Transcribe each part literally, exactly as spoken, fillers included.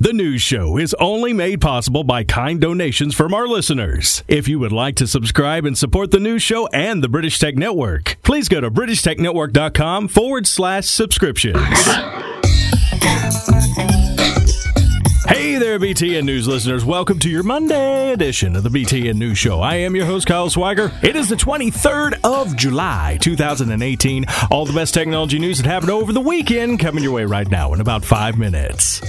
The news show is only made possible by kind donations from our listeners. If you would like to subscribe and support the news show and the British Tech Network, please go to britishtechnetwork.com forward slash subscriptions. Hey there, B T N News listeners. Welcome to your Monday edition of the B T N News Show. I am your host, Kyle Swagger. It is the twenty-third of July, two thousand eighteen. All the best technology news that happened over the weekend coming your way right now in about five minutes.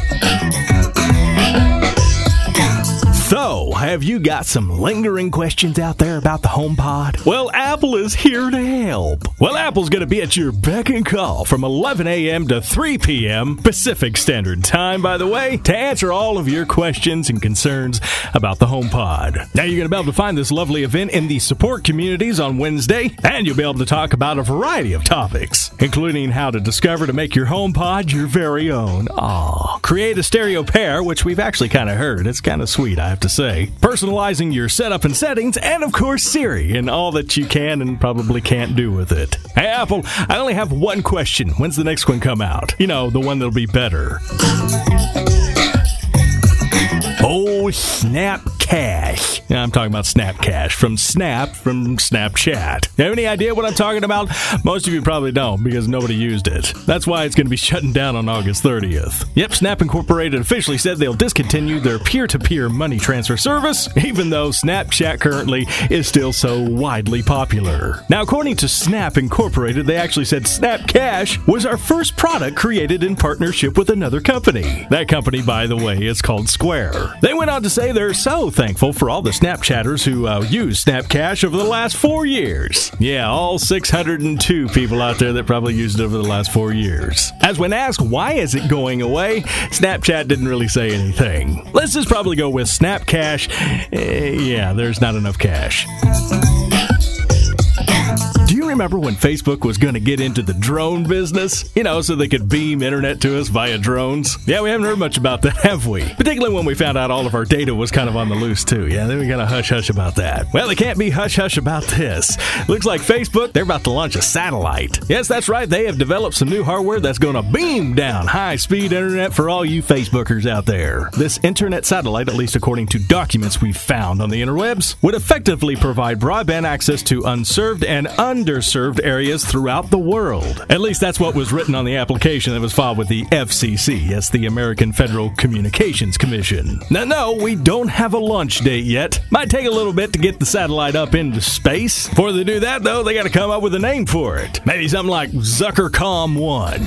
So, have you got some lingering questions out there about the HomePod? Well, Apple is here to help. Well, Apple's going to be at your beck and call from eleven a.m. to three p.m. Pacific Standard Time, by the way, to answer all of your questions and concerns about the HomePod. Now, you're going to be able to find this lovely event in the support communities on Wednesday, and you'll be able to talk about a variety of topics, including how to discover to make your HomePod your very own. Aw. Create a stereo pair, which we've actually kind of heard. It's kind of sweet, I have to say. Personalizing your setup and settings, and of course Siri, and all that you can and probably can't do with it. Hey Apple, I only have one question. When's the next one come out? You know, the one that'll be better. Oh, Snap Cash. Now, I'm talking about Snap Cash from Snap from Snapchat. You have any idea what I'm talking about? Most of you probably don't because nobody used it. That's why it's going to be shutting down on August thirtieth. Yep, Snap Incorporated officially said they'll discontinue their peer-to-peer money transfer service, even though Snapchat currently is still so widely popular. Now, according to Snap Incorporated, they actually said Snap Cash was our first product created in partnership with another company. That company, by the way, is called Square. They went on to say they're so thankful for all the Snapchatters who uh, used Snap Cash over the last four years. Yeah, all six hundred two people out there that probably used it over the last four years. As when asked why is it going away, Snapchat didn't really say anything. Let's just probably go with Snap Cash. Uh, yeah, there's not enough cash. Do you remember when Facebook was going to get into the drone business? You know, so they could beam internet to us via drones? Yeah, we haven't heard much about that, have we? Particularly when we found out all of our data was kind of on the loose, too. Yeah, then we got to hush-hush about that. Well, they can't be hush-hush about this. Looks like Facebook, they're about to launch a satellite. Yes, that's right. They have developed some new hardware that's going to beam down high-speed internet for all you Facebookers out there. This internet satellite, at least according to documents we've found on the interwebs, would effectively provide broadband access to unserved and underserved areas throughout the world. At least that's what was written on the application that was filed with the F C C, yes, the American Federal Communications Commission. Now, no, we don't have a launch date yet. Might take a little bit to get the satellite up into space. Before they do that, though, they got to come up with a name for it. Maybe something like Zuckercom one.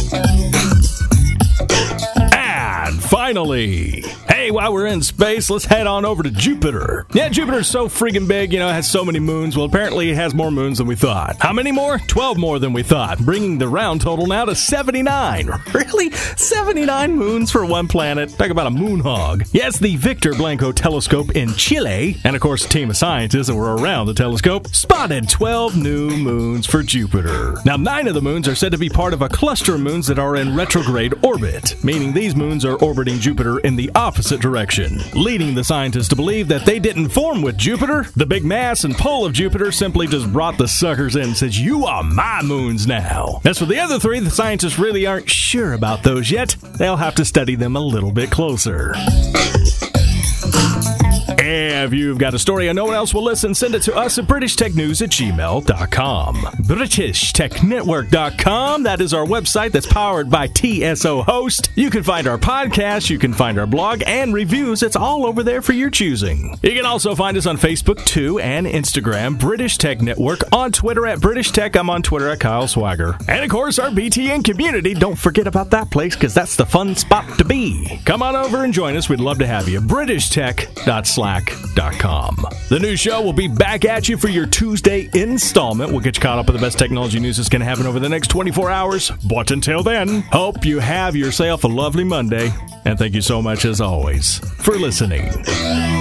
And finally, hey, while we're in space, let's head on over to Jupiter. Yeah, Jupiter's so freaking big, you know, it has so many moons. Well, apparently it has more moons than we thought. How many more? twelve more than we thought, bringing the round total now to seventy-nine. Really? seventy-nine moons for one planet? Talk about a moon hog. Yes, the Victor Blanco telescope in Chile, and of course a team of scientists that were around the telescope, spotted twelve new moons for Jupiter. Now, nine of the moons are said to be part of a cluster of moons that are in retrograde orbit, meaning these moons are orbiting Jupiter in the opposite direction, leading the scientists to believe that they didn't form with Jupiter. The big mass and pull of Jupiter simply just brought the suckers in and says, you are my moons now. As for the other three, the scientists really aren't sure about those yet. They'll have to study them a little bit closer. If you've got a story and no one else will listen, send it to us at british tech news at gmail dot com. british tech network dot com, that is our website that's powered by T S O Host. You can find our podcast, you can find our blog, and reviews. It's all over there for your choosing. You can also find us on Facebook, too, and Instagram, British Tech Network, on Twitter at British Tech. I'm on Twitter at Kyle Swagger. And, of course, our B T N community. Don't forget about that place, because that's the fun spot to be. Come on over and join us. We'd love to have you. british tech dot slack dot com. The new show will be back at you for your Tuesday installment. We'll get you caught up with the best technology news that's going to happen over the next twenty-four hours. But until then, hope you have yourself a lovely Monday. And thank you so much, as always, for listening.